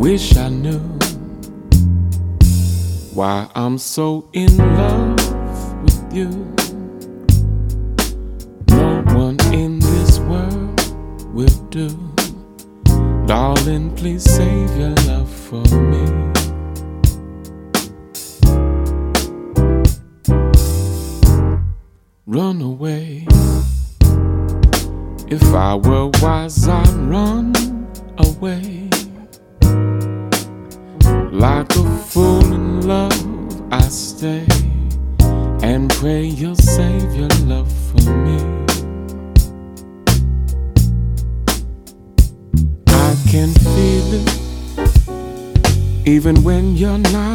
wish I knew why I'm so in love with you. No one in this world will do. Darling, please save your love for me. Run away. If I were wise, I'd run away. Like a fool in love, I stay and pray you'll save your love for me. I can feel it, even when you're not